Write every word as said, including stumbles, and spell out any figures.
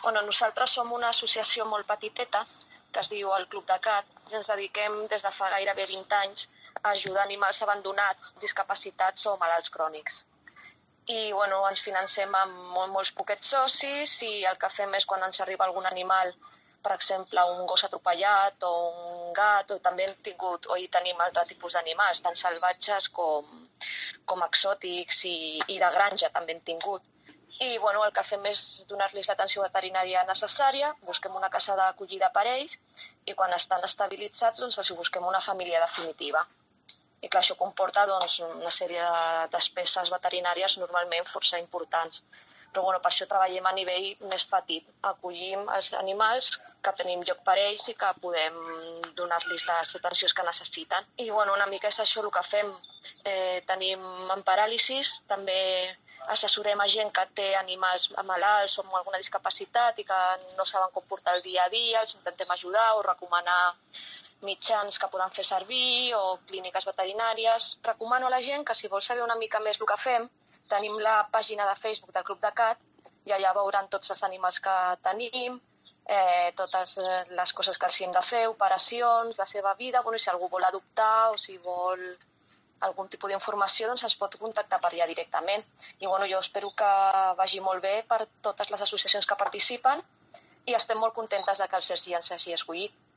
Bueno, nosaltres som una associació molt petiteta, que es diu el Club de Cat. Ens dediquem des de fa gairebé vint anys a ajudar animals abandonats, discapacitats o malalts crònics. I bueno, ens financem amb molt, molts poquets socis i el que fem és quan ens arriba algun animal, per exemple, un gos atropellat o un gat, o també hem tingut, o hi tenim altre tipus d'animals, tant salvatges com, com exòtics i, i de granja també hem tingut. I bueno, el que fem és donar-los l'atenció veterinària necessària, busquem una casa d'acollida per ells i quan estan estabilitzats doncs els busquem una família definitiva. I clar, això comporta doncs, una sèrie de despeses veterinàries normalment força importants. Però bueno, per això treballem a nivell més petit. Acollim els animals que tenim lloc per ells i que podem donar-los les atencions que necessiten. I bueno, una mica és això el que fem. Eh, tenim en paràlisis, també assessorem a gent que té animals malalts o amb alguna discapacitat i que no saben com portar el dia a dia, els intentem ajudar o recomanar mitjans que poden fer servir o clíniques veterinàries. Recomano a la gent que si vol saber una mica més el que fem, tenim la pàgina de Facebook del Club de Cat i allà veuran tots els animals que tenim, eh, totes les coses que els hem de fer, operacions, la seva vida, bueno, si algú vol adoptar o si vol algun tipus d'informació, doncs es pot contactar per allà directament. I bueno, jo espero que vagi molt bé per totes les associacions que participen i estem molt contentes de que el Sergi ens hagi escollit.